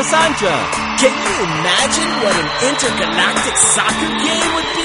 Cassandra. Can you imagine what an intergalactic soccer game would be?